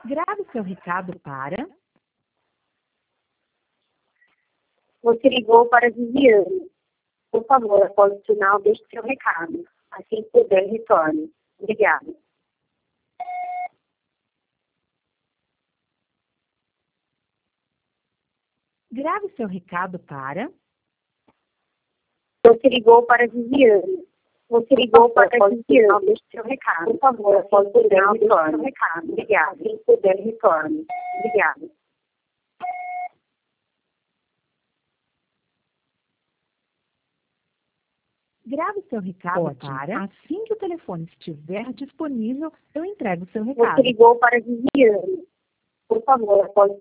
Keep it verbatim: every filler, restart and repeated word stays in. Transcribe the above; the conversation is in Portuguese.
Grave seu recado para... Você ligou para Viviane. Por favor, após o sinal, deixe seu recado. Assim que puder, retorne. Obrigada. Grave seu recado para... Você ligou para Viviane. Você ligou para Viviane. Deixe seu recado. Por favor, após o sinal, deixe seu recado. Obrigada. Assim que puder, retorne. Obrigada. Grave seu recado Ótimo. para... Assim que o telefone estiver disponível, eu entrego seu Você recado. ligou para Viviane. Por favor, após